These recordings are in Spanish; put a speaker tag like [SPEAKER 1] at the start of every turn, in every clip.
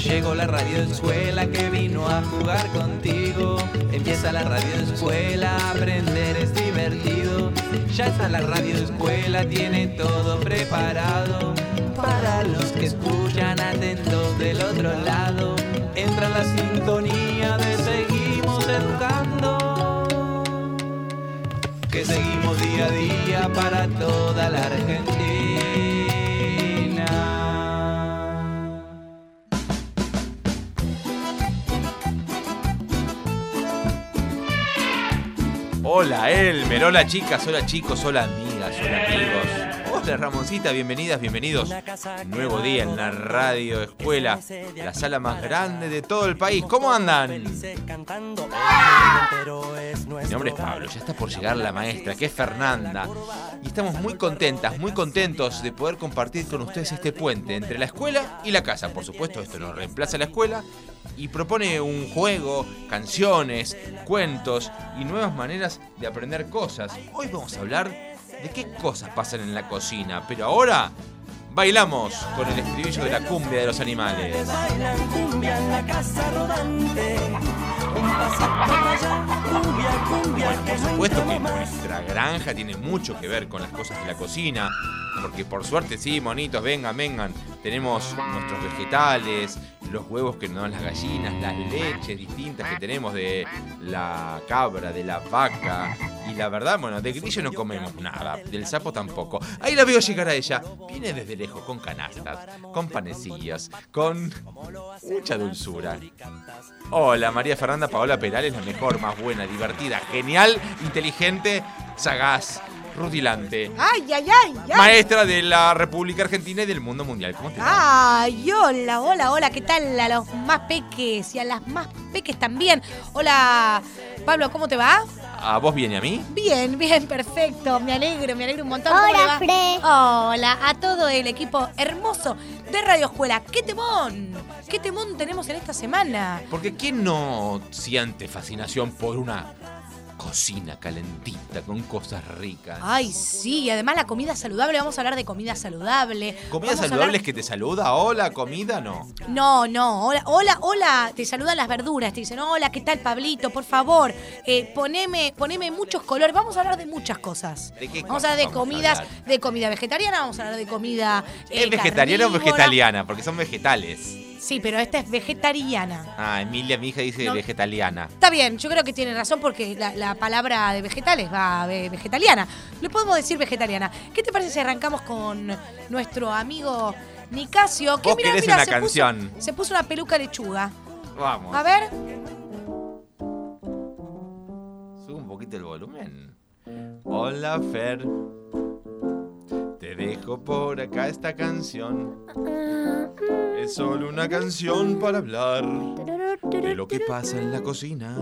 [SPEAKER 1] Llegó la radioescuela que vino a jugar contigo. Empieza la radioescuela, aprender es divertido. Ya está la radioescuela, tiene todo preparado. Para los que escuchan atentos del otro lado, entra la sintonía de Seguimos Educando, que seguimos día a día para toda la Argentina.
[SPEAKER 2] Hola Elmer, hola chicas, hola chicos, hola amigas, hola amigos. Hola Ramoncita, bienvenidas, bienvenidos. Nuevo día en la radio escuela, la sala más grande de todo el país. ¿Cómo andan? Mi nombre es Pablo, ya está por llegar la maestra, que es Fernanda. Y estamos muy contentas, muy contentos de poder compartir con ustedes este puente entre la escuela y la casa. Por supuesto, esto no reemplaza la escuela y propone un juego, canciones, cuentos y nuevas maneras de aprender cosas. Hoy vamos a hablar de qué cosas pasan en la cocina, pero ahora bailamos con el estribillo de la cumbia de los animales. Por supuesto que nuestra granja tiene mucho que ver con las cosas de la cocina, porque por suerte sí, monitos, vengan, tenemos nuestros vegetales, los huevos que nos dan las gallinas, las leches distintas que tenemos de la cabra, de la vaca. Y la verdad, bueno, de grillo no comemos nada, del sapo tampoco. Ahí la veo llegar a ella. Viene desde lejos con canastas, con panecillos, con mucha dulzura. Hola, María Fernanda Paola Perales, la mejor, más buena, divertida, genial, inteligente, sagaz, rutilante.
[SPEAKER 3] ¡Ay!
[SPEAKER 2] Maestra de la República Argentina y del mundo mundial. ¿Cómo te va?
[SPEAKER 3] ¡Ay! Hola, ¿qué tal a los más peques y a las más peques también? Hola, Pablo, ¿cómo te va?
[SPEAKER 2] ¿A vos bien y a mí?
[SPEAKER 3] Bien, perfecto. Me alegro un montón.
[SPEAKER 4] Hola, Fre.
[SPEAKER 3] Hola a todo el equipo hermoso de Radio Escuela. ¡Qué temón! ¿Qué temón tenemos en esta semana?
[SPEAKER 2] Porque ¿quién no siente fascinación por una cocina calentita con cosas ricas?
[SPEAKER 3] Ay, sí, además la comida saludable, vamos a hablar de comida saludable.
[SPEAKER 2] ¿Comida saludable es que te saluda? Hola, comida, no.
[SPEAKER 3] No, hola, te saludan las verduras, te dicen, hola, ¿qué tal, Pablito? Por favor, poneme muchos colores. Vamos a hablar de muchas cosas.
[SPEAKER 2] ¿De qué
[SPEAKER 3] vamos a hablar de comidas,
[SPEAKER 2] hablar?
[SPEAKER 3] de comida vegetariana, vamos a hablar de comida
[SPEAKER 2] ¿Es vegetariana o vegetariana? Porque son vegetales.
[SPEAKER 3] Sí, pero esta es vegetariana.
[SPEAKER 2] Ah, Emilia, mi hija, dice
[SPEAKER 3] No.
[SPEAKER 2] vegetariana.
[SPEAKER 3] Está bien, yo creo que tiene razón porque la palabra de vegetales va vegetariana. Le podemos decir vegetariana. ¿Qué te parece si arrancamos con nuestro amigo Nicasio? Que
[SPEAKER 2] Vos querés una canción.
[SPEAKER 3] Se puso una peluca lechuga.
[SPEAKER 2] Vamos.
[SPEAKER 3] A ver.
[SPEAKER 2] Sube un poquito el volumen. Hola, Fer. Te dejo por acá esta canción. Es solo una canción para hablar de lo que pasa en la cocina.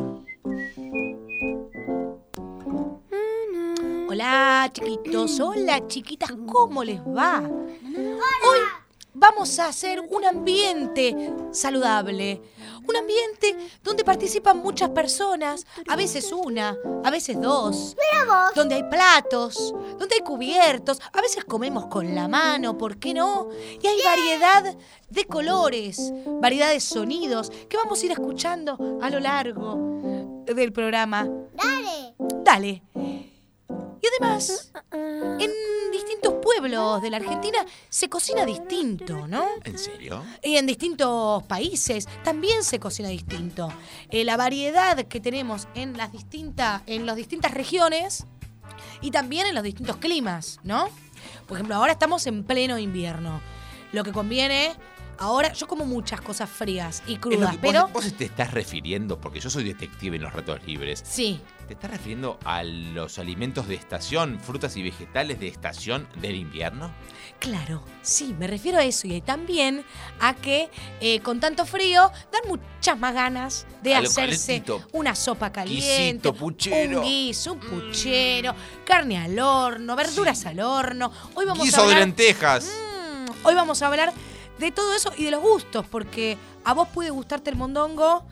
[SPEAKER 3] Hola, chiquitos. Hola, chiquitas. ¿Cómo les va? Hoy vamos a hacer un ambiente saludable. Un ambiente donde participan muchas personas. A veces una, a veces dos. Donde hay platos, donde hay cubiertos. A veces comemos con la mano, ¿por qué no? Y hay variedad de colores, variedad de sonidos que vamos a ir escuchando a lo largo del programa. Dale. Y además, en distintos pueblos de la Argentina se cocina distinto, ¿no?
[SPEAKER 2] ¿En serio?
[SPEAKER 3] Y en distintos países también se cocina distinto. La variedad que tenemos en las distintas regiones y también en los distintos climas, ¿no? Por ejemplo, ahora estamos en pleno invierno. Lo que conviene... Ahora, yo como muchas cosas frías y crudas, pero...
[SPEAKER 2] Vos te estás refiriendo, porque yo soy detective en los ratos libres.
[SPEAKER 3] Sí.
[SPEAKER 2] ¿Te estás refiriendo a los alimentos de estación, frutas y vegetales de estación del invierno?
[SPEAKER 3] Claro, sí, me refiero a eso y también a que con tanto frío dan muchas más ganas de
[SPEAKER 2] A lo
[SPEAKER 3] hacerse
[SPEAKER 2] calentito.
[SPEAKER 3] una sopa caliente,
[SPEAKER 2] Guisito, puchero.
[SPEAKER 3] un guiso, un puchero, carne al horno, verduras al horno. Hoy vamos
[SPEAKER 2] Guiso
[SPEAKER 3] a hablar,
[SPEAKER 2] de lentejas.
[SPEAKER 3] Hoy vamos a hablar de todo eso y de los gustos, porque a vos puede gustarte el mondongo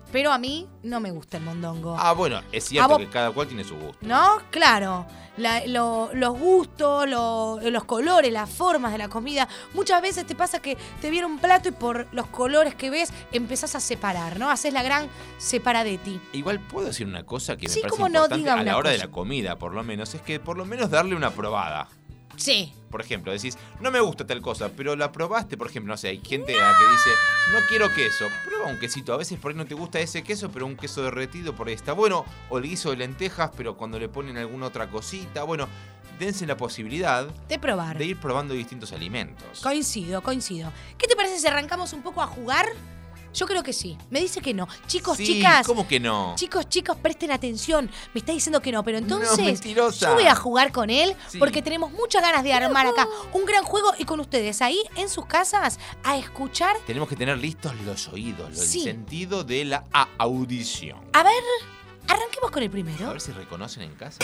[SPEAKER 3] pero a mí no me gusta el mondongo.
[SPEAKER 2] Ah, bueno, es cierto que cada cual tiene su gusto.
[SPEAKER 3] ¿No? Claro. Los gustos, los colores, las formas de la comida. Muchas veces te pasa que te viene un plato y por los colores que ves empezás a separar, ¿no? Haces la gran separadetti.
[SPEAKER 2] Igual puedo decir una cosa que me
[SPEAKER 3] Sí,
[SPEAKER 2] parece
[SPEAKER 3] cómo no,
[SPEAKER 2] importante
[SPEAKER 3] diga
[SPEAKER 2] a la
[SPEAKER 3] una
[SPEAKER 2] hora de
[SPEAKER 3] cosa.
[SPEAKER 2] la comida, por lo menos, es que por lo menos darle una probada.
[SPEAKER 3] Sí.
[SPEAKER 2] Por ejemplo, decís, no me gusta tal cosa, pero la probaste, por ejemplo, no sé, hay gente a la que dice, no quiero queso, prueba un quesito, a veces por ahí no te gusta ese queso, pero un queso derretido por ahí está bueno, o el guiso de lentejas, pero cuando le ponen alguna otra cosita, bueno, dense la posibilidad
[SPEAKER 3] De probar.
[SPEAKER 2] de ir probando distintos alimentos.
[SPEAKER 3] Coincido. ¿Qué te parece si arrancamos un poco a jugar? Yo creo que sí. Me dice que no. Chicos,
[SPEAKER 2] Sí,
[SPEAKER 3] chicas.
[SPEAKER 2] ¿cómo que no?
[SPEAKER 3] Chicos, presten atención. Me está diciendo que no, pero entonces
[SPEAKER 2] mentirosa.
[SPEAKER 3] yo voy a jugar con él
[SPEAKER 2] Sí.
[SPEAKER 3] porque tenemos muchas ganas de armar acá un gran juego y con ustedes ahí en sus casas a escuchar.
[SPEAKER 2] Tenemos que tener listos los oídos,
[SPEAKER 3] Sí.
[SPEAKER 2] el sentido de la audición.
[SPEAKER 3] A ver, arranquemos con el
[SPEAKER 2] A
[SPEAKER 3] primero.
[SPEAKER 2] ver si reconocen en casa.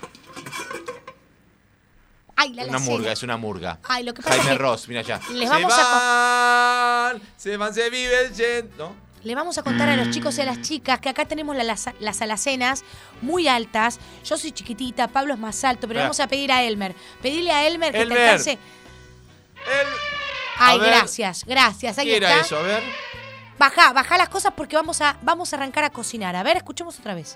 [SPEAKER 3] Ay, la
[SPEAKER 2] Una
[SPEAKER 3] alacena.
[SPEAKER 2] murga, es una murga.
[SPEAKER 3] Ay, lo que pasa
[SPEAKER 2] Jaime
[SPEAKER 3] es que
[SPEAKER 2] Ross, mira allá.
[SPEAKER 3] les vamos a
[SPEAKER 2] se vive el jet, ¿no?
[SPEAKER 3] le vamos a contar a los chicos y a las chicas que acá tenemos las alacenas muy altas. Yo soy chiquitita, Pablo es más alto, pero le vamos a pedir a Elmer. Pedirle a Elmer que te
[SPEAKER 2] Elmer.
[SPEAKER 3] alcance.
[SPEAKER 2] A
[SPEAKER 3] Ay,
[SPEAKER 2] ver.
[SPEAKER 3] gracias. Ahí
[SPEAKER 2] ¿Qué
[SPEAKER 3] está.
[SPEAKER 2] era eso? A ver.
[SPEAKER 3] Baja las cosas porque vamos a arrancar a cocinar. A ver, escuchemos otra vez.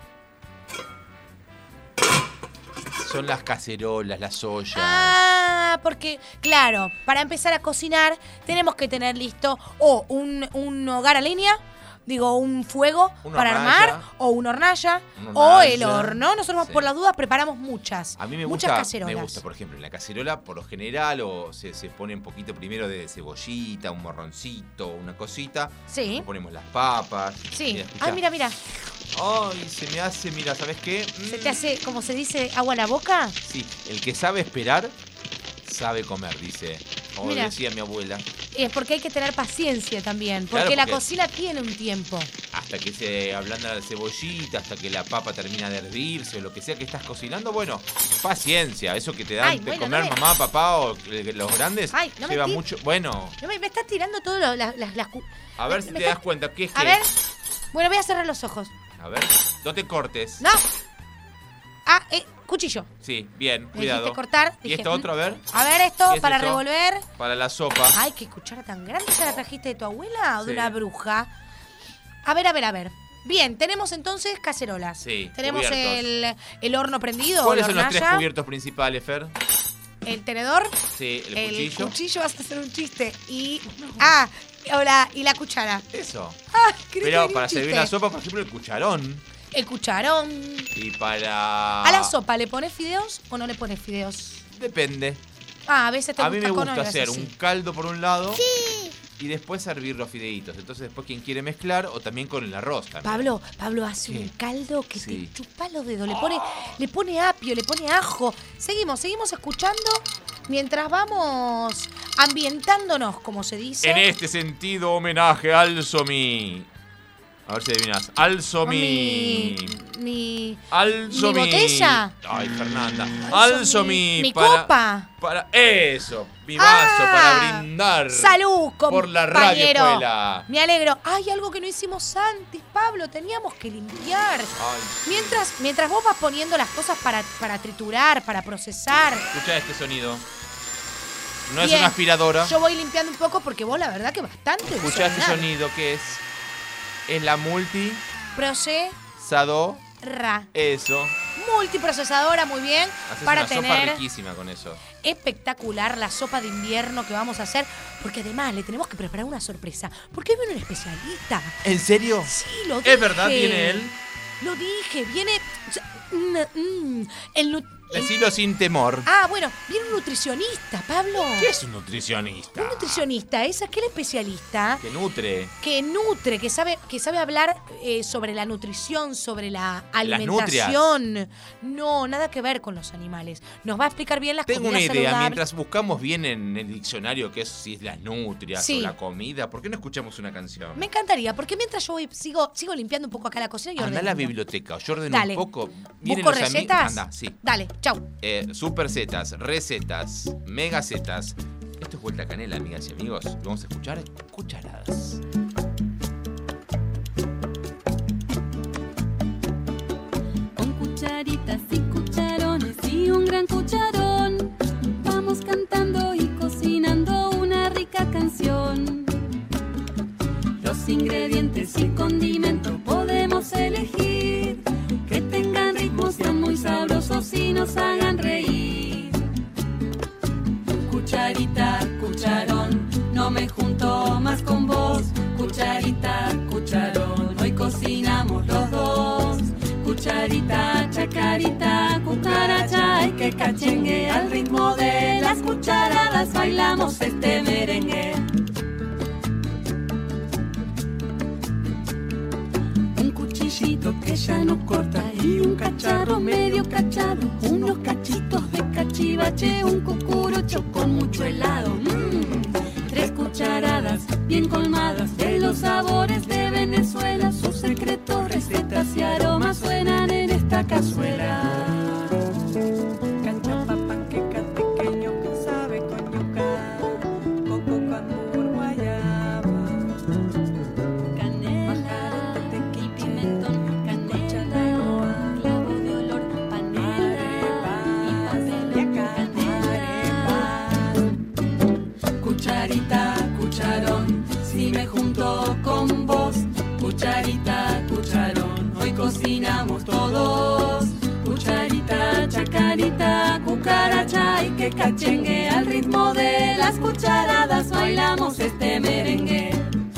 [SPEAKER 2] Son las cacerolas, las ollas.
[SPEAKER 3] Ah, porque, claro, para empezar a cocinar tenemos que tener listo o un hogar a leña, digo, un fuego
[SPEAKER 2] Una
[SPEAKER 3] para
[SPEAKER 2] hornalla.
[SPEAKER 3] armar, o una hornalla,
[SPEAKER 2] Una
[SPEAKER 3] o
[SPEAKER 2] hornalla.
[SPEAKER 3] el horno. Nosotros
[SPEAKER 2] Sí.
[SPEAKER 3] por las dudas preparamos muchas.
[SPEAKER 2] A mí me
[SPEAKER 3] muchas
[SPEAKER 2] gusta,
[SPEAKER 3] cacerolas.
[SPEAKER 2] por ejemplo, en la cacerola, por lo general, o se pone un poquito primero de cebollita, un morroncito, una cosita.
[SPEAKER 3] Sí.
[SPEAKER 2] Le ponemos las papas.
[SPEAKER 3] Sí.
[SPEAKER 2] Escuchá.
[SPEAKER 3] Ay, mira.
[SPEAKER 2] Ay, se me hace, mira, ¿sabes qué?
[SPEAKER 3] ¿Se te hace, como se dice, agua a la boca?
[SPEAKER 2] Sí, el que sabe esperar, sabe comer, dice. Como
[SPEAKER 3] Mira.
[SPEAKER 2] decía mi abuela.
[SPEAKER 3] Es porque hay que tener paciencia también, porque
[SPEAKER 2] Claro,
[SPEAKER 3] la
[SPEAKER 2] porque-
[SPEAKER 3] cocina tiene un tiempo.
[SPEAKER 2] Hasta que se ablanda la cebollita, hasta que la papa termina de hervirse, o lo que sea que estás cocinando, bueno, paciencia. Eso que te dan
[SPEAKER 3] Ay,
[SPEAKER 2] de
[SPEAKER 3] bueno,
[SPEAKER 2] comer
[SPEAKER 3] no me-
[SPEAKER 2] mamá, papá o los grandes,
[SPEAKER 3] Ay, no me
[SPEAKER 2] lleva
[SPEAKER 3] ti-
[SPEAKER 2] mucho. Bueno,
[SPEAKER 3] No me estás tirando todo las
[SPEAKER 2] a ver si
[SPEAKER 3] me
[SPEAKER 2] te das cuenta. ¿Qué es
[SPEAKER 3] A
[SPEAKER 2] que?
[SPEAKER 3] ver. Bueno, voy a cerrar los ojos.
[SPEAKER 2] A ver, no te cortes.
[SPEAKER 3] No. Cuchillo.
[SPEAKER 2] Sí, bien,
[SPEAKER 3] Me
[SPEAKER 2] cuidado.
[SPEAKER 3] dijiste cortar.
[SPEAKER 2] ¿Y
[SPEAKER 3] dije,
[SPEAKER 2] esto otro? A ver,
[SPEAKER 3] A ver esto
[SPEAKER 2] ¿Qué es
[SPEAKER 3] para
[SPEAKER 2] eso?
[SPEAKER 3] revolver.
[SPEAKER 2] para la sopa.
[SPEAKER 3] Ay, qué cuchara tan grande. ¿Esa la trajiste de tu abuela o de
[SPEAKER 2] Sí.
[SPEAKER 3] una bruja? A ver. Bien, tenemos entonces cacerolas.
[SPEAKER 2] Sí,
[SPEAKER 3] Tenemos
[SPEAKER 2] cubiertos.
[SPEAKER 3] el horno prendido.
[SPEAKER 2] ¿Cuáles
[SPEAKER 3] o
[SPEAKER 2] son
[SPEAKER 3] la
[SPEAKER 2] los tres
[SPEAKER 3] hornalla,
[SPEAKER 2] cubiertos principales, Fer?
[SPEAKER 3] El tenedor.
[SPEAKER 2] Sí, el
[SPEAKER 3] El
[SPEAKER 2] cuchillo.
[SPEAKER 3] cuchillo vas a hacer un chiste. Y la cuchara.
[SPEAKER 2] Eso.
[SPEAKER 3] Ay, creí que
[SPEAKER 2] Pero
[SPEAKER 3] venía
[SPEAKER 2] para
[SPEAKER 3] un
[SPEAKER 2] servir
[SPEAKER 3] chiste.
[SPEAKER 2] la sopa, por ejemplo, el cucharón.
[SPEAKER 3] El cucharón.
[SPEAKER 2] Y para...
[SPEAKER 3] ¿A la sopa le pones fideos o no le pones fideos?
[SPEAKER 2] Depende.
[SPEAKER 3] A veces te
[SPEAKER 2] A mí me
[SPEAKER 3] con
[SPEAKER 2] gusta
[SPEAKER 3] otras,
[SPEAKER 2] hacer
[SPEAKER 3] así.
[SPEAKER 2] un caldo por un lado y después servir los fideitos. Entonces después quien quiere mezclar o también con el arroz también.
[SPEAKER 3] Pablo hace
[SPEAKER 2] ¿Qué?
[SPEAKER 3] un caldo que
[SPEAKER 2] Sí.
[SPEAKER 3] te chupa los dedos. Le pone apio, le pone ajo. Seguimos escuchando mientras vamos ambientándonos, como se dice.
[SPEAKER 2] En este sentido, homenaje al Somi. A ver si adivinas. Alzo
[SPEAKER 3] mi
[SPEAKER 2] Alzo
[SPEAKER 3] mi botella.
[SPEAKER 2] Ay, Fernanda.
[SPEAKER 3] Alzo
[SPEAKER 2] Alzo
[SPEAKER 3] mi copa.
[SPEAKER 2] Para eso. Mi vaso
[SPEAKER 3] Ah,
[SPEAKER 2] para brindar.
[SPEAKER 3] Salud, compañero.
[SPEAKER 2] Por la radio escuela.
[SPEAKER 3] Me alegro. Hay algo que no hicimos antes, Pablo. Teníamos que limpiar.
[SPEAKER 2] Ay,
[SPEAKER 3] Mientras vos vas poniendo las cosas para triturar, para procesar.
[SPEAKER 2] escucha este sonido. No es
[SPEAKER 3] Bien.
[SPEAKER 2] una aspiradora.
[SPEAKER 3] Yo voy limpiando un poco porque vos la verdad que bastante.
[SPEAKER 2] Escucha este
[SPEAKER 3] desordenado.
[SPEAKER 2] sonido que es. Es la
[SPEAKER 3] Procesar.
[SPEAKER 2] Eso.
[SPEAKER 3] Multiprocesadora, muy bien.
[SPEAKER 2] Haces
[SPEAKER 3] para
[SPEAKER 2] una sopa
[SPEAKER 3] tener
[SPEAKER 2] riquísima con eso.
[SPEAKER 3] espectacular la sopa de invierno que vamos a hacer. Porque además le tenemos que preparar una sorpresa. Porque hoy viene un especialista.
[SPEAKER 2] ¿En serio?
[SPEAKER 3] Sí, lo dije.
[SPEAKER 2] ¿Es verdad? ¿Viene él?
[SPEAKER 3] Lo dije, viene. El
[SPEAKER 2] Decilo sin temor.
[SPEAKER 3] bueno, viene un nutricionista, Pablo.
[SPEAKER 2] ¿Qué es un nutricionista?
[SPEAKER 3] Un nutricionista es aquel especialista
[SPEAKER 2] Que nutre.
[SPEAKER 3] que nutre, que sabe hablar sobre la nutrición, sobre la
[SPEAKER 2] nutrias.
[SPEAKER 3] alimentación. No, nada que ver con los animales. Nos va a explicar bien las
[SPEAKER 2] Tengo una
[SPEAKER 3] comidas
[SPEAKER 2] idea.
[SPEAKER 3] saludables.
[SPEAKER 2] Mientras buscamos bien en el diccionario qué es, si es las nutrias
[SPEAKER 3] Sí.
[SPEAKER 2] o la comida, ¿por qué no escuchamos una canción?
[SPEAKER 3] Me encantaría, porque mientras yo sigo limpiando un poco acá la cocina y
[SPEAKER 2] Anda a la
[SPEAKER 3] ordenando.
[SPEAKER 2] biblioteca, yo ordeno
[SPEAKER 3] Dale.
[SPEAKER 2] un poco. Vienen
[SPEAKER 3] ¿Busco
[SPEAKER 2] los ami-
[SPEAKER 3] recetas?
[SPEAKER 2] Anda, sí.
[SPEAKER 3] Dale, chau.
[SPEAKER 2] Super zetas, recetas, mega zetas. Esto es Vuelta Canela, amigas y amigos. Lo vamos a escuchar cucharadas.
[SPEAKER 4] gran cucharón. Vamos cantando y cocinando una rica canción. Los ingredientes y condimentos podemos elegir, que tengan ritmos, sean muy sabrosos y nos hagan reír. Cucharita, cucharón, no me junto más con vos. Cucharita, cucharón, hoy cocinamos los dos. Cucharita, chacarita, cucaracha, hay que cachengue. Al ritmo de las cucharadas bailamos este merengue. Un cuchillito que ya no corta y un cacharro medio cachado. Unos cachitos de cachivache, un cucurucho con mucho helado. 3 cucharadas bien colmadas de los sabores de Venezuela. Sus secretos, recetas y aromas suenan en esta cazuela. Cachapa, panqueca pequeño que sabe con yuca, coco, cambur, guayaba, canela, tequila y pimentón, canela, clavo de olor, panela y canela. Cucharita, cucharón, si me junto con vos. Cucharita, cucharón, hoy cocinamos todos. Cucharita, chacarita, cucaracha, y que cachengue. Al ritmo de las cucharadas bailamos este merengue.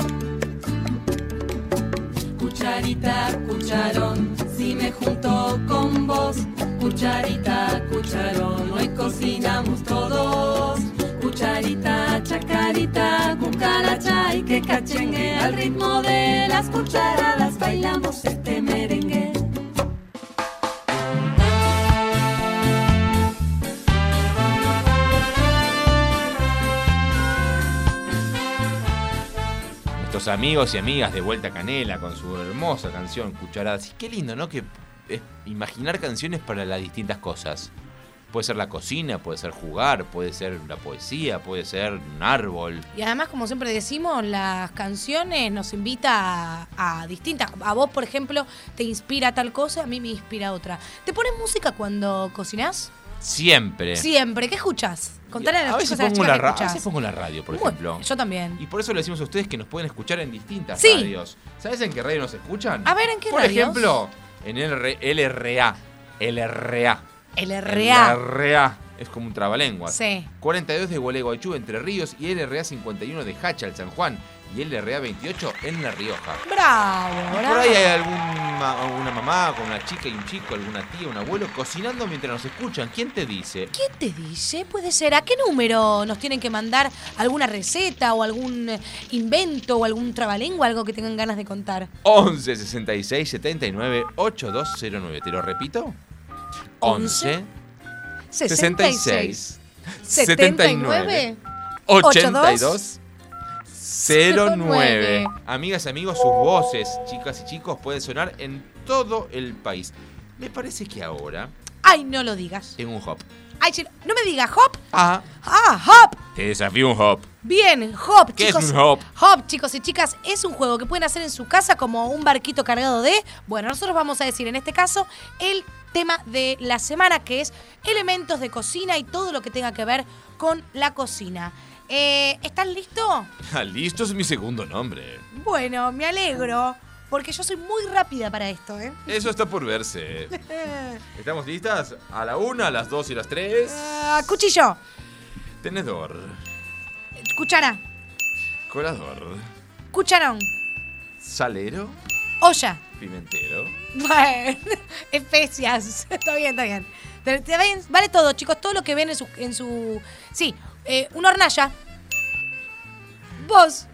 [SPEAKER 4] Cucharita, cucharón, si me junto con vos. Cucharita, cucharón, hoy cocinamos todos. Cucharita, chacarita, cucaracha, y que cachengue. Al ritmo de las cucharadas bailamos este merengue.
[SPEAKER 2] Nuestros amigos y amigas de Vuelta Canela con su hermosa canción Cucharadas. Y qué lindo, ¿no? Que es imaginar canciones para las distintas cosas. Puede ser la cocina, puede ser jugar, puede ser la poesía, puede ser un árbol.
[SPEAKER 3] Y además, como siempre decimos, las canciones nos invita a distintas. A vos, por ejemplo, te inspira tal cosa, a mí me inspira otra. ¿Te pones música cuando cocinás?
[SPEAKER 2] Siempre.
[SPEAKER 3] Siempre. ¿Qué escuchás? Contale a los chicos, a las
[SPEAKER 2] pongo
[SPEAKER 3] chicas que
[SPEAKER 2] a
[SPEAKER 3] escuchás.
[SPEAKER 2] veces pongo la radio, por ejemplo.
[SPEAKER 3] Yo también.
[SPEAKER 2] Y por eso le decimos a ustedes que nos pueden escuchar en distintas
[SPEAKER 3] Sí.
[SPEAKER 2] radios. ¿Sabes en qué radio nos escuchan?
[SPEAKER 3] A ver, ¿en qué
[SPEAKER 2] Por
[SPEAKER 3] radios?
[SPEAKER 2] ejemplo, en LRA. LRA.
[SPEAKER 3] LRA.
[SPEAKER 2] LRA. Es como un trabalenguas.
[SPEAKER 3] Sí.
[SPEAKER 2] 42 de Gualeguaychú, Entre Ríos, y LRA 51 de Hachal, San Juan, y LRA 28 en La Rioja.
[SPEAKER 3] Bravo,
[SPEAKER 2] Y
[SPEAKER 3] bravo.
[SPEAKER 2] por ahí hay una mamá con una chica y un chico, alguna tía, un abuelo, cocinando mientras nos escuchan. ¿Quién te dice?
[SPEAKER 3] ¿Quién te dice? Puede ser. ¿A qué número nos tienen que mandar alguna receta o algún invento o algún trabalengua, algo que tengan ganas de contar?
[SPEAKER 2] 11 66 79 8209. ¿Te lo repito? 11 66 79 82 09. Amigas y amigos, sus voces, chicas y chicos, pueden sonar en todo el país. Me parece que ahora
[SPEAKER 3] Ay, no lo digas.
[SPEAKER 2] tengo un hop.
[SPEAKER 3] Ay, no me digas hop.
[SPEAKER 2] Ah,
[SPEAKER 3] Hop.
[SPEAKER 2] te desafío un hop.
[SPEAKER 3] Bien, hop,
[SPEAKER 2] ¿Qué
[SPEAKER 3] chicos.
[SPEAKER 2] es un hop?
[SPEAKER 3] Hop, chicos y chicas, es un juego que pueden hacer en su casa como un barquito cargado de... Bueno, nosotros vamos a decir en este caso el tema de la semana, que es elementos de cocina y todo lo que tenga que ver con la cocina. ¿Están listos?
[SPEAKER 2] Listo es mi segundo nombre.
[SPEAKER 3] Bueno, me alegro, porque yo soy muy rápida para esto, ¿eh?
[SPEAKER 2] Eso está por verse. ¿Estamos listas? A la 1, a las 2 y a las 3.
[SPEAKER 3] Cuchillo,
[SPEAKER 2] Tenedor.
[SPEAKER 3] cuchara,
[SPEAKER 2] Colador.
[SPEAKER 3] cucharón,
[SPEAKER 2] Salero.
[SPEAKER 3] olla.
[SPEAKER 2] Pimentero.
[SPEAKER 3] Bueno, especias. Está bien, está bien. Vale todo, chicos, todo lo que ven en su... Sí, una hornalla. Vos.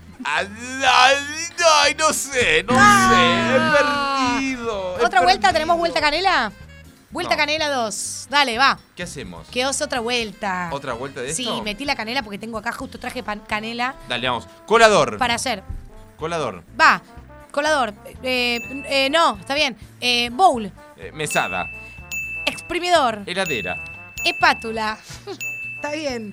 [SPEAKER 2] Ay, no sé. He perdido.
[SPEAKER 3] ¿Otra vuelta? ¿Tenemos vuelta canela? Vuelta
[SPEAKER 2] No.
[SPEAKER 3] canela 2. Dale, va.
[SPEAKER 2] ¿Qué hacemos?
[SPEAKER 3] Que os otra vuelta.
[SPEAKER 2] ¿Otra vuelta de esto?
[SPEAKER 3] Sí, metí la canela porque tengo acá justo traje canela
[SPEAKER 2] Dale, vamos. Colador.
[SPEAKER 3] para hacer.
[SPEAKER 2] Colador.
[SPEAKER 3] Va, colador. No, está bien. Bowl.
[SPEAKER 2] Mesada.
[SPEAKER 3] Exprimidor.
[SPEAKER 2] Heladera.
[SPEAKER 3] Espátula. Está bien.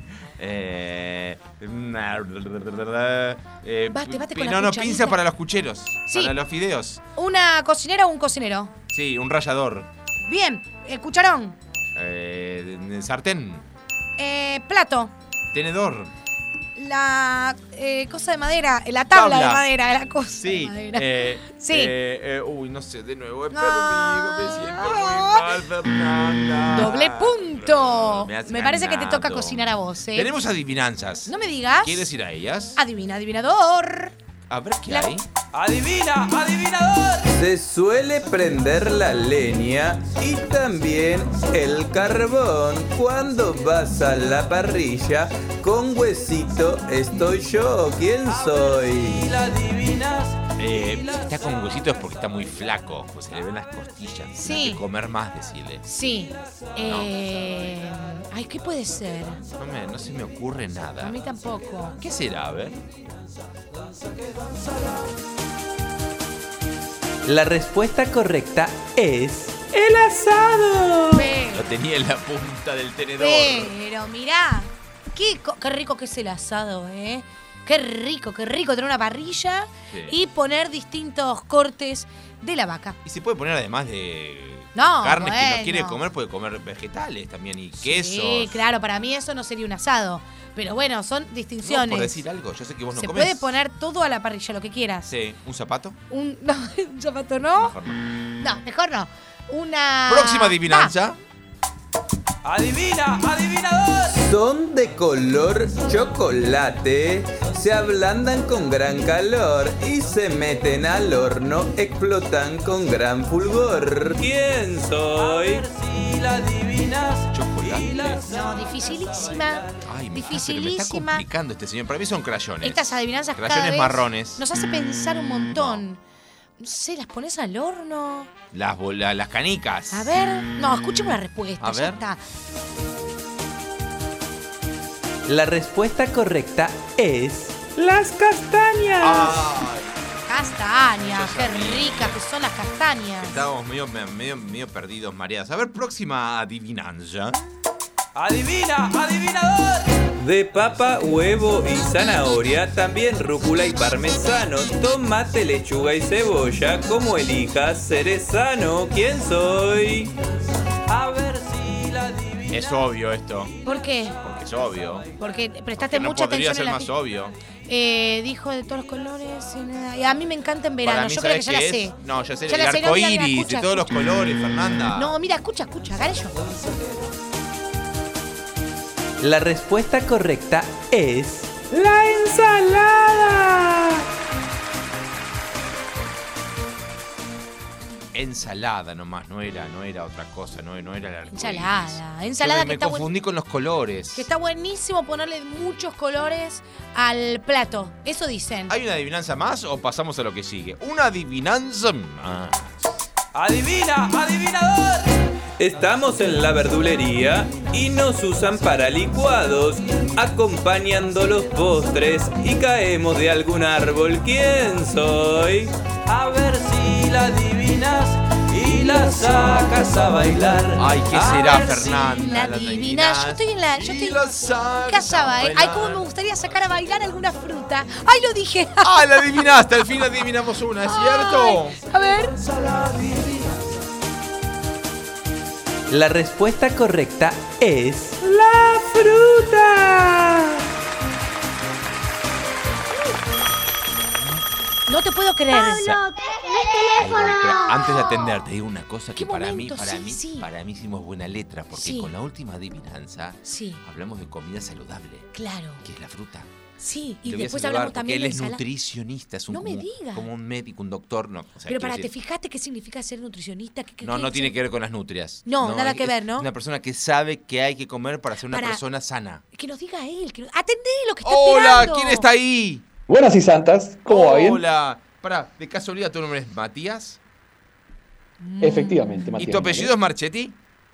[SPEAKER 3] Bate con la
[SPEAKER 2] No,
[SPEAKER 3] cucharita.
[SPEAKER 2] pinza para los cucheros.
[SPEAKER 3] Sí.
[SPEAKER 2] Para los fideos.
[SPEAKER 3] ¿Una cocinera o un cocinero?
[SPEAKER 2] Sí, un rallador.
[SPEAKER 3] Bien. Cucharón.
[SPEAKER 2] Sartén.
[SPEAKER 3] Plato.
[SPEAKER 2] Tenedor.
[SPEAKER 3] La cosa de madera. La tabla de madera. La cosa
[SPEAKER 2] Sí.
[SPEAKER 3] de madera. Sí.
[SPEAKER 2] Uy, no sé, de nuevo. Me siento muy mal, Fernanda.
[SPEAKER 3] Doble punto.
[SPEAKER 2] Me has
[SPEAKER 3] Me parece que te toca
[SPEAKER 2] ganado.
[SPEAKER 3] cocinar a vos, ¿eh?
[SPEAKER 2] Tenemos adivinanzas.
[SPEAKER 3] No me digas.
[SPEAKER 2] ¿Quieres ir a ellas?
[SPEAKER 3] Adivina, adivinador.
[SPEAKER 2] A ver qué
[SPEAKER 3] La-
[SPEAKER 2] hay.
[SPEAKER 1] ¡Adivina, adivinador!
[SPEAKER 5] Se suele prender la leña y también el carbón. Cuando vas a la parrilla, con huesito estoy yo. ¿Quién soy?
[SPEAKER 1] Si la adivinas.
[SPEAKER 2] Está con huesitos porque está muy flaco. Pues se le ven las costillas.
[SPEAKER 3] Sí.
[SPEAKER 2] Tiene que comer más, decirle.
[SPEAKER 3] Sí. Ay, ¿qué puede ser?
[SPEAKER 2] No se me ocurre
[SPEAKER 3] A
[SPEAKER 2] nada.
[SPEAKER 3] mí tampoco.
[SPEAKER 2] ¿Qué será? A ver.
[SPEAKER 5] La respuesta correcta es el asado.
[SPEAKER 2] Lo tenía en la punta del tenedor.
[SPEAKER 3] Pero mirá, qué rico que es el asado, ¿eh? Qué rico tener una parrilla
[SPEAKER 2] Sí.
[SPEAKER 3] y poner distintos cortes de la vaca.
[SPEAKER 2] Y se puede poner además de
[SPEAKER 3] No,
[SPEAKER 2] carne que
[SPEAKER 3] bueno.
[SPEAKER 2] no quiere comer, puede comer vegetales también y quesos.
[SPEAKER 3] Sí, claro, para mí eso no sería un asado. Pero bueno, son
[SPEAKER 2] No,
[SPEAKER 3] distinciones.
[SPEAKER 2] por decir algo, yo sé que vos no
[SPEAKER 3] Se
[SPEAKER 2] comés.
[SPEAKER 3] puede poner todo a la parrilla, lo que quieras.
[SPEAKER 2] Sí, un zapato.
[SPEAKER 3] No, un zapato no.
[SPEAKER 2] Mejor no.
[SPEAKER 3] No, mejor no. Una.
[SPEAKER 2] Próxima adivinanza.
[SPEAKER 1] ¡Adivina, adivinador!
[SPEAKER 5] Son de color chocolate, se ablandan con gran calor y se meten al horno, explotan con gran fulgor. ¿Quién
[SPEAKER 1] A
[SPEAKER 5] soy?
[SPEAKER 1] ver si la adivinas.
[SPEAKER 2] Chocolate.
[SPEAKER 1] Y la
[SPEAKER 3] No, dificilísima.
[SPEAKER 2] Ay, pero me está
[SPEAKER 3] dificilísima.
[SPEAKER 2] complicando este señor. Para mí son crayones.
[SPEAKER 3] Estas adivinanzas cada
[SPEAKER 2] Crayones
[SPEAKER 3] vez
[SPEAKER 2] marrones.
[SPEAKER 3] nos hace pensar un montón. No sé, ¿las pones al horno?
[SPEAKER 2] Las canicas.
[SPEAKER 3] A ver. No, escuchemos la respuesta.
[SPEAKER 2] A
[SPEAKER 3] ya
[SPEAKER 2] ver.
[SPEAKER 3] está.
[SPEAKER 5] La respuesta correcta es las castañas.
[SPEAKER 2] Ay,
[SPEAKER 3] Castañas,
[SPEAKER 2] Yo
[SPEAKER 3] qué
[SPEAKER 2] sabía.
[SPEAKER 3] ricas que son las castañas.
[SPEAKER 2] estábamos medio perdidos, mareados. A ver, próxima adivinanza.
[SPEAKER 1] ¡Adivina, adivinador!
[SPEAKER 5] De papa, huevo y zanahoria, también rúcula y parmesano, tomate, lechuga y cebolla, como elijas seré sano. ¿Quién soy?
[SPEAKER 1] A ver si la adivinas.
[SPEAKER 2] Es obvio esto.
[SPEAKER 3] ¿Por qué?
[SPEAKER 2] Porque es obvio.
[SPEAKER 3] Porque prestaste
[SPEAKER 2] Que no
[SPEAKER 3] mucha
[SPEAKER 2] podría
[SPEAKER 3] atención
[SPEAKER 2] ser
[SPEAKER 3] en la
[SPEAKER 2] más obvio.
[SPEAKER 3] dijo de todos los colores. Y a mí me encanta en verano.
[SPEAKER 2] Para mí,
[SPEAKER 3] Yo creo que
[SPEAKER 2] ¿sabes
[SPEAKER 3] ya la
[SPEAKER 2] qué
[SPEAKER 3] sé.
[SPEAKER 2] es? No, ya sé.
[SPEAKER 3] Ya
[SPEAKER 2] El
[SPEAKER 3] la sé, no,
[SPEAKER 2] arco
[SPEAKER 3] mira, mira,
[SPEAKER 2] iris,
[SPEAKER 3] escucha,
[SPEAKER 2] de todos los
[SPEAKER 3] escucha.
[SPEAKER 2] colores, Fernanda.
[SPEAKER 3] No, mira, escucha, agarre yo.
[SPEAKER 5] La respuesta correcta es la ensalada.
[SPEAKER 2] Ensalada nomás, no era otra cosa, no era el arco
[SPEAKER 3] Ensalada.
[SPEAKER 2] iris.
[SPEAKER 3] Ensalada
[SPEAKER 2] Yo
[SPEAKER 3] que
[SPEAKER 2] me
[SPEAKER 3] está
[SPEAKER 2] confundí con los colores.
[SPEAKER 3] Que está buenísimo ponerle muchos colores al plato. Eso dicen.
[SPEAKER 2] ¿Hay una adivinanza más o pasamos a lo que sigue? Una adivinanza más.
[SPEAKER 1] ¡Adivina, adivinador!
[SPEAKER 5] Estamos en la verdulería y nos usan para licuados, acompañando los postres y caemos de algún árbol. ¿Quién soy?
[SPEAKER 1] A ver si la adivinas y la sacas a bailar.
[SPEAKER 2] Ay, ¿qué
[SPEAKER 1] A
[SPEAKER 2] será,
[SPEAKER 1] ver si
[SPEAKER 3] La
[SPEAKER 2] Fernanda?
[SPEAKER 3] adivinás. Yo estoy en la. Yo estoy
[SPEAKER 2] Y la sacas
[SPEAKER 3] casa,
[SPEAKER 2] a
[SPEAKER 3] Ay,
[SPEAKER 2] bailar.
[SPEAKER 3] cómo me gustaría sacar a bailar alguna fruta. Ay, lo dije.
[SPEAKER 2] ¡Ah, la adivinaste! Al fin adivinamos una, ¿es cierto?
[SPEAKER 3] Ay, a ver.
[SPEAKER 5] La respuesta correcta es la fruta.
[SPEAKER 3] No te puedo creer.
[SPEAKER 2] Ay, pero antes de atender, te digo una cosa que
[SPEAKER 3] ¿Qué
[SPEAKER 2] para
[SPEAKER 3] momento?
[SPEAKER 2] mí
[SPEAKER 3] Sí.
[SPEAKER 2] hicimos buena letra, porque
[SPEAKER 3] Sí.
[SPEAKER 2] con la última adivinanza
[SPEAKER 3] Sí,
[SPEAKER 2] hablamos de comida saludable,
[SPEAKER 3] claro.
[SPEAKER 2] que es la fruta.
[SPEAKER 3] Sí, y
[SPEAKER 2] Lo voy a
[SPEAKER 3] después
[SPEAKER 2] saludar
[SPEAKER 3] hablamos
[SPEAKER 2] porque
[SPEAKER 3] también
[SPEAKER 2] él
[SPEAKER 3] de
[SPEAKER 2] es
[SPEAKER 3] ensalada.
[SPEAKER 2] nutricionista, es un,
[SPEAKER 3] No me
[SPEAKER 2] como,
[SPEAKER 3] digas.
[SPEAKER 2] como un médico, un doctor. No, o sea,
[SPEAKER 3] Pero
[SPEAKER 2] quiero
[SPEAKER 3] para, ¿te
[SPEAKER 2] decir,
[SPEAKER 3] fijaste qué significa ser nutricionista?
[SPEAKER 2] no tiene que ver con las nutrias.
[SPEAKER 3] No, nada que ver, ¿no?
[SPEAKER 2] Es una persona que sabe qué hay que comer para ser una
[SPEAKER 3] Para-
[SPEAKER 2] persona sana.
[SPEAKER 3] Que nos diga él. Atendé lo que está
[SPEAKER 2] ¡Hola!
[SPEAKER 3] esperando.
[SPEAKER 2] ¿Quién está ahí?
[SPEAKER 6] Buenas y santas, ¿cómo va bien?
[SPEAKER 2] Hola. Pará, de casualidad, ¿tu nombre es Matías?
[SPEAKER 6] Efectivamente,
[SPEAKER 2] ¿Y
[SPEAKER 6] Matías.
[SPEAKER 2] tu apellido es Marchetti?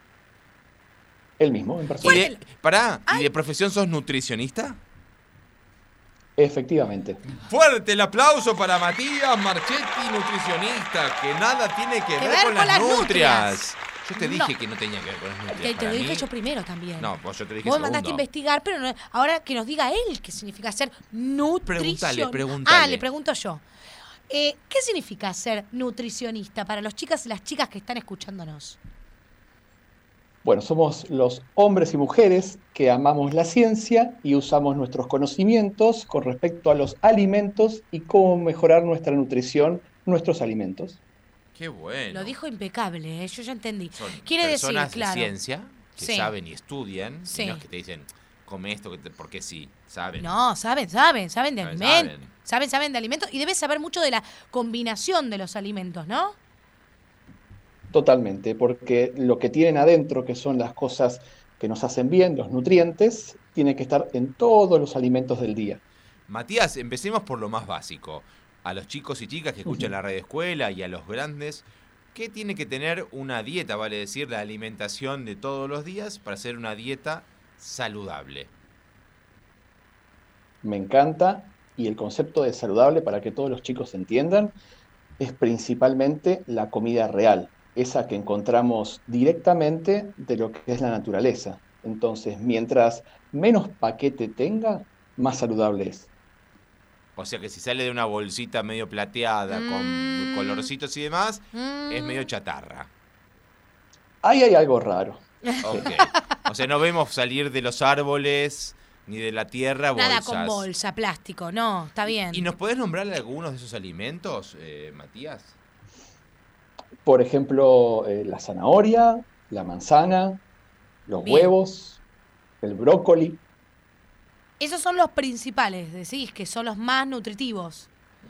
[SPEAKER 6] El mismo, en persona.
[SPEAKER 2] ¿Y de profesión sos nutricionista?
[SPEAKER 6] Efectivamente.
[SPEAKER 2] Fuerte el aplauso para Matías Marchetti, nutricionista, que nada tiene que ver con las nutrias. Yo te dije
[SPEAKER 3] No.
[SPEAKER 2] que no tenía que ver con las nutrias.
[SPEAKER 3] Te
[SPEAKER 2] Para
[SPEAKER 3] lo dije
[SPEAKER 2] mí-
[SPEAKER 3] yo primero también.
[SPEAKER 2] No, pues yo te dije
[SPEAKER 3] Vos me
[SPEAKER 2] segundo.
[SPEAKER 3] mandaste a investigar, pero ahora que nos diga él qué significa ser nutricionista.
[SPEAKER 2] Pregúntale.
[SPEAKER 3] Ah, le pregunto yo. ¿Qué significa ser nutricionista para los chicas y las chicas que están escuchándonos?
[SPEAKER 6] Bueno, somos los hombres y mujeres que amamos la ciencia y usamos nuestros conocimientos con respecto a los alimentos y cómo mejorar nuestra nutrición, nuestros alimentos.
[SPEAKER 2] Qué bueno.
[SPEAKER 3] Lo dijo impecable, yo ya entendí.
[SPEAKER 2] Son
[SPEAKER 3] Quiere decir,
[SPEAKER 2] personas
[SPEAKER 3] claro.
[SPEAKER 2] de ciencia que
[SPEAKER 3] Sí.
[SPEAKER 2] saben y estudian,
[SPEAKER 3] Sí.
[SPEAKER 2] y no es que te dicen, come esto, porque sí, saben.
[SPEAKER 3] No, saben de alimentos.
[SPEAKER 2] Saben.
[SPEAKER 3] Saben de alimentos y debes saber mucho de la combinación de los alimentos, ¿no?
[SPEAKER 6] Totalmente, porque lo que tienen adentro, que son las cosas que nos hacen bien, los nutrientes, tiene que estar en todos los alimentos del día.
[SPEAKER 2] Matías, empecemos por lo más básico. A los chicos y chicas que escuchan la radio escuela y a los grandes, ¿qué tiene que tener una dieta, vale decir, la alimentación de todos los días para hacer una dieta saludable?
[SPEAKER 6] Me encanta, y el concepto de saludable, para que todos los chicos entiendan, es principalmente la comida real, esa que encontramos directamente de lo que es la naturaleza. Entonces, mientras menos paquete tenga, más saludable es.
[SPEAKER 2] O sea que si sale de una bolsita medio plateada con colorcitos y demás, es medio chatarra.
[SPEAKER 6] Ahí hay algo raro.
[SPEAKER 2] Ok. O sea, no vemos salir de los árboles ni de la tierra bolsas.
[SPEAKER 3] Nada con bolsa, plástico, no, está bien.
[SPEAKER 2] ¿Y nos podés nombrar algunos de esos alimentos, Matías?
[SPEAKER 6] Por ejemplo, la zanahoria, la manzana, los
[SPEAKER 3] Bien.
[SPEAKER 6] huevos, el brócoli.
[SPEAKER 3] Esos son los principales, decís, que son los más nutritivos.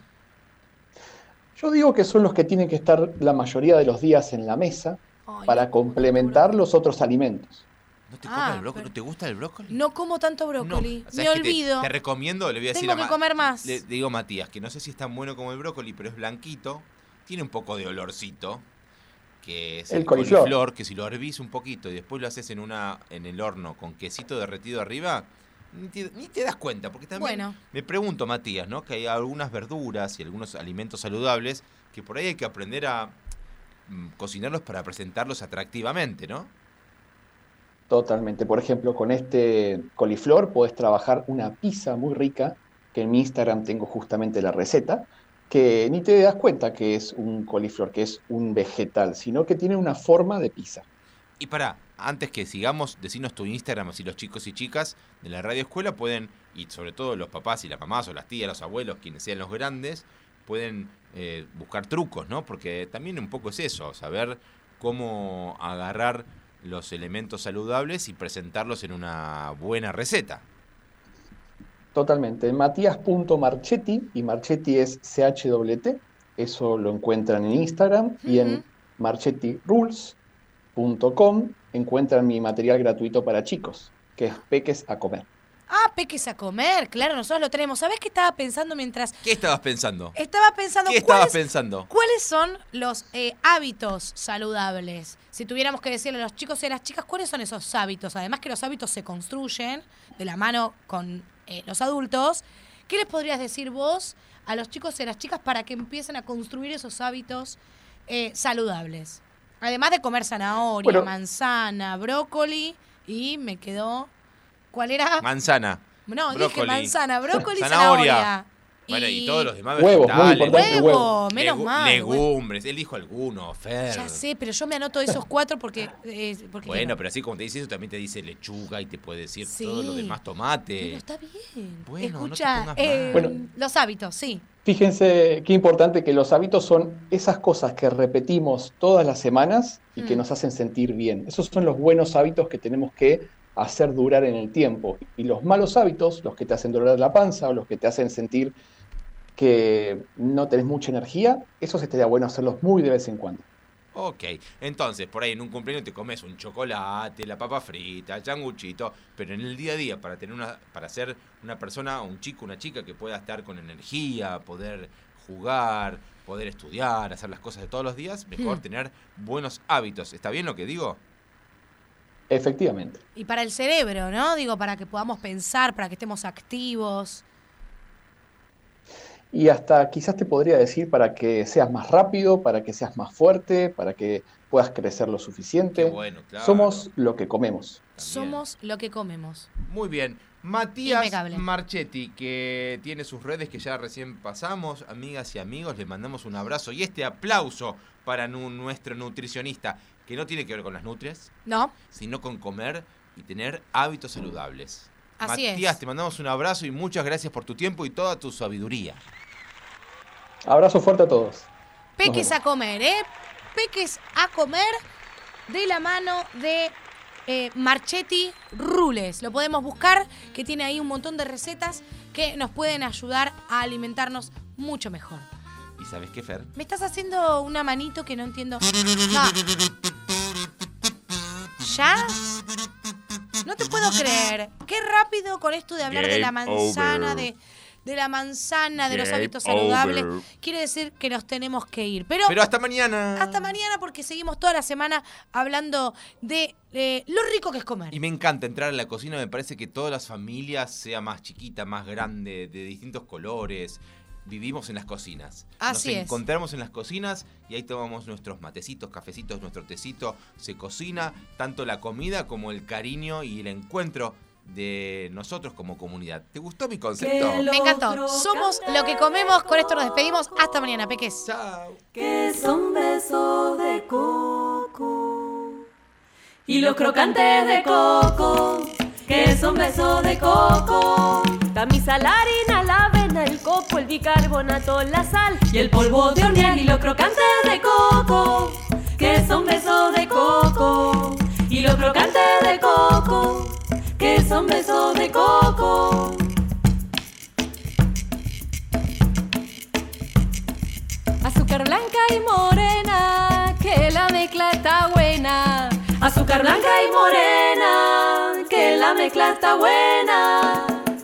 [SPEAKER 6] Yo digo que son los que tienen que estar la mayoría de los días en la mesa
[SPEAKER 3] Ay,
[SPEAKER 6] para
[SPEAKER 3] no,
[SPEAKER 6] complementar los otros alimentos.
[SPEAKER 2] ¿No te comes el brócoli?
[SPEAKER 3] pero-
[SPEAKER 2] ¿No te gusta el brócoli?
[SPEAKER 3] No como tanto brócoli,
[SPEAKER 2] No. ¿Sabes
[SPEAKER 3] me
[SPEAKER 2] qué
[SPEAKER 3] olvido.
[SPEAKER 2] Te recomiendo, le voy a decir
[SPEAKER 3] Tengo que comer más.
[SPEAKER 2] Le digo a Matías, que no sé si es tan bueno como el brócoli, pero es blanquito, tiene un poco de olorcito, que es
[SPEAKER 6] El
[SPEAKER 2] el
[SPEAKER 6] coliflor.
[SPEAKER 2] coliflor, que si lo hervís un poquito y después lo haces en el horno con quesito derretido arriba, ni te das cuenta, porque también
[SPEAKER 3] Bueno.
[SPEAKER 2] me pregunto, Matías, ¿no? Que hay algunas verduras y algunos alimentos saludables que por ahí hay que aprender a cocinarlos para presentarlos atractivamente, ¿no?
[SPEAKER 6] Totalmente. Por ejemplo, con este coliflor podés trabajar una pizza muy rica, que en mi Instagram tengo justamente la receta, que ni te das cuenta que es un coliflor, que es un vegetal, sino que tiene una forma de pizza.
[SPEAKER 2] Y antes que sigamos, decinos tu Instagram, así los chicos y chicas de la radio escuela pueden, y sobre todo los papás y las mamás o las tías, los abuelos, quienes sean los grandes, pueden buscar trucos, ¿no? Porque también un poco es eso, saber cómo agarrar los elementos saludables y presentarlos en una buena receta.
[SPEAKER 6] Totalmente. Matías.marchetti, y Marchetti es CHWT, eso lo encuentran en Instagram, y en marchettirules.com encuentran mi material gratuito para chicos, que es Peques a Comer.
[SPEAKER 3] Ah, peques a comer, claro, nosotros lo tenemos. ¿Sabés qué estaba pensando mientras...
[SPEAKER 2] ¿Qué estabas pensando?
[SPEAKER 3] Estaba pensando
[SPEAKER 2] ¿Qué estabas pensando?
[SPEAKER 3] cuáles son los hábitos saludables. Si tuviéramos que decirle a los chicos y a las chicas, ¿cuáles son esos hábitos? Además que los hábitos se construyen de la mano con los adultos. ¿Qué les podrías decir vos a los chicos y a las chicas para que empiecen a construir esos hábitos saludables? Además de comer zanahoria,
[SPEAKER 6] Bueno.
[SPEAKER 3] manzana, brócoli y me quedó... ¿Cuál era?
[SPEAKER 2] Manzana.
[SPEAKER 3] No, dije
[SPEAKER 2] brócoli,
[SPEAKER 3] manzana, brócoli,
[SPEAKER 2] zanahoria.
[SPEAKER 3] zanahoria.
[SPEAKER 2] Bueno, y todos los demás
[SPEAKER 6] Huevos, muy
[SPEAKER 2] vegetales.
[SPEAKER 6] importante, el
[SPEAKER 3] Huevo, menos mal.
[SPEAKER 2] Legumbres. Él dijo algunos, Fer.
[SPEAKER 3] Ya sé, pero yo me anoto esos 4 porque...
[SPEAKER 2] Bueno,
[SPEAKER 3] quiero.
[SPEAKER 2] pero así como te dice eso, también te dice lechuga y te puede decir
[SPEAKER 3] Sí.
[SPEAKER 2] todo lo demás, tomate.
[SPEAKER 3] Pero está bien.
[SPEAKER 2] Bueno, no te
[SPEAKER 3] Escucha,
[SPEAKER 2] pongas mal.
[SPEAKER 6] Bueno.
[SPEAKER 3] los hábitos, sí.
[SPEAKER 6] Fíjense qué importante que los hábitos son esas cosas que repetimos todas las semanas y que nos hacen sentir bien. Esos son los buenos hábitos que tenemos que hacer durar en el tiempo. Y los malos hábitos, los que te hacen doler la panza o los que te hacen sentir que no tenés mucha energía, esos estaría bueno hacerlos muy de vez en cuando.
[SPEAKER 2] Ok, entonces por ahí en un cumpleaños te comes un chocolate, la papa frita, el sanguchito, pero en el día a día para ser una persona, un chico, una chica que pueda estar con energía, poder jugar, poder estudiar, hacer las cosas de todos los días, mejor tener buenos hábitos. ¿Está bien lo que digo?
[SPEAKER 6] Efectivamente.
[SPEAKER 3] Y para el cerebro, ¿no? Digo, para que podamos pensar, para que estemos activos.
[SPEAKER 6] Y hasta quizás te podría decir para que seas más rápido, para que seas más fuerte, para que puedas crecer lo suficiente.
[SPEAKER 2] Qué bueno, claro.
[SPEAKER 6] Somos lo que comemos.
[SPEAKER 2] También.
[SPEAKER 3] Somos lo que comemos.
[SPEAKER 2] Muy bien. Matías
[SPEAKER 3] Impecable.
[SPEAKER 2] Marchetti, que tiene sus redes que ya recién pasamos. Amigas y amigos, le mandamos un abrazo y este aplauso para nuestro nutricionista. que no tiene que ver con las nutrias,
[SPEAKER 3] No,
[SPEAKER 2] sino con comer y tener hábitos saludables.
[SPEAKER 3] Así es.
[SPEAKER 2] Matías, te mandamos un abrazo y muchas gracias por tu tiempo y toda tu sabiduría.
[SPEAKER 6] Abrazo fuerte a todos.
[SPEAKER 3] Peques a comer, ¿eh? Peques a comer de la mano de Marchetti Rules. Lo podemos buscar, que tiene ahí un montón de recetas que nos pueden ayudar a alimentarnos mucho mejor.
[SPEAKER 2] ¿Y sabes qué, Fer?
[SPEAKER 3] Me estás haciendo una manito que no entiendo. No. ¿Ya? No te puedo creer. Qué rápido con esto de hablar de la manzana, de la manzana, de los
[SPEAKER 2] Game
[SPEAKER 3] hábitos saludables.
[SPEAKER 2] over.
[SPEAKER 3] Quiere decir que nos tenemos que ir. Pero
[SPEAKER 2] hasta mañana.
[SPEAKER 3] hasta mañana, porque seguimos toda la semana hablando de lo rico que es comer.
[SPEAKER 2] Y me encanta entrar a la cocina, me parece que todas las familias, sea más chiquita, más grande, de distintos colores, vivimos en las cocinas.
[SPEAKER 3] Así es.
[SPEAKER 2] Nos encontramos en las cocinas y ahí tomamos nuestros matecitos, cafecitos, nuestro tecito. Se cocina tanto la comida como el cariño y el encuentro de nosotros como comunidad. ¿Te gustó mi concepto?
[SPEAKER 3] Me encantó. Somos lo que comemos. Con esto nos despedimos. Hasta mañana, peques.
[SPEAKER 2] Chao.
[SPEAKER 4] Que son besos de coco y los crocantes de coco, que son besos de coco. Camisa, la harina, la avena, el coco, el bicarbonato, la sal y el polvo de hornear y los crocantes de coco, que son besos de coco y los crocantes de coco, que son besos de coco. Azúcar blanca y morena, que la mezcla está buena. Azúcar blanca y morena, que la mezcla está buena.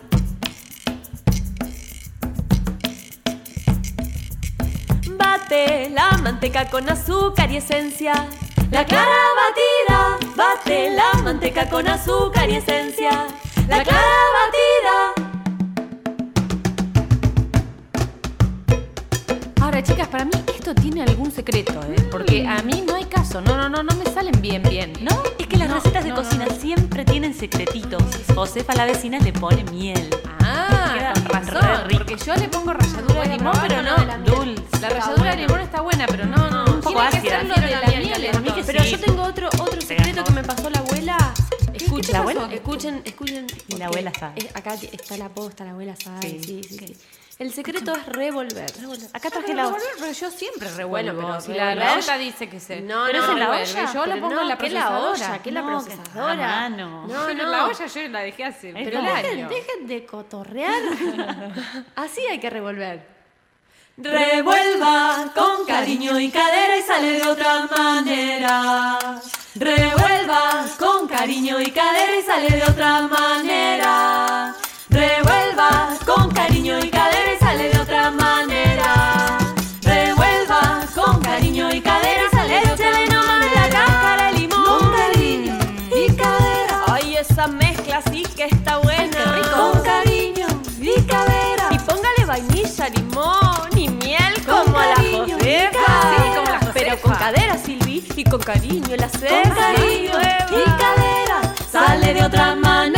[SPEAKER 4] Bate la manteca con azúcar y esencia. La clara batida, bate la manteca con azúcar y esencia. La clara batida. Ahora, chicas, para mí esto tiene algún secreto, porque a mí no hay caso, no me salen bien, ¿no?
[SPEAKER 7] Es que las recetas de cocina siempre tienen secretitos. Josefa, la vecina, le pone miel.
[SPEAKER 4] Ah, con razón, porque yo le pongo ralladura de limón, pero no dulce. La ralladura de limón está buena, pero no.
[SPEAKER 7] Un poco
[SPEAKER 4] Tiene que
[SPEAKER 7] ácida.
[SPEAKER 4] ser lo de la miel,
[SPEAKER 7] Para mí que
[SPEAKER 4] pero
[SPEAKER 7] sí.
[SPEAKER 4] yo tengo otro secreto que me pasó la abuela. Escuchen,
[SPEAKER 7] ¿La abuela?
[SPEAKER 4] escuchen.
[SPEAKER 7] Y la abuela sabe.
[SPEAKER 4] Acá está la posta, la abuela sabe.
[SPEAKER 7] Sí.
[SPEAKER 4] Sí. El secreto es revolver.
[SPEAKER 7] Acá traje la olla.
[SPEAKER 4] Pero yo siempre revuelvo.
[SPEAKER 7] Bueno, pero
[SPEAKER 4] si la olla dice que se. No,
[SPEAKER 7] pero
[SPEAKER 4] no,
[SPEAKER 7] es en la
[SPEAKER 4] revuelve.
[SPEAKER 7] olla.
[SPEAKER 4] Yo lo
[SPEAKER 7] Pero
[SPEAKER 4] pongo en la
[SPEAKER 7] ¿qué
[SPEAKER 4] procesadora.
[SPEAKER 7] la olla? ¿Qué la procesadora?
[SPEAKER 4] No,
[SPEAKER 7] La olla yo la dejé hace
[SPEAKER 4] Pero dejen de cotorrear. Así hay que revolver. Revuelva con cariño y cadera y sale de otra manera. Revuelva con cariño y cadera y sale de otra manera. Revuelva con cariño y cadera y sale de otra manera. Revuelva con cariño y cadera y sale de otra manera. La cáscara de limón, con cariño y cadera. Ay, esa mezcla sí que está buena. Con cariño y cadera. Y póngale vainilla, limón y miel como la Josefa. Sí, como la Josefa. Pero con cadera, Silvi, y con cariño la haces. Con cariño y cadera sale de otra manera.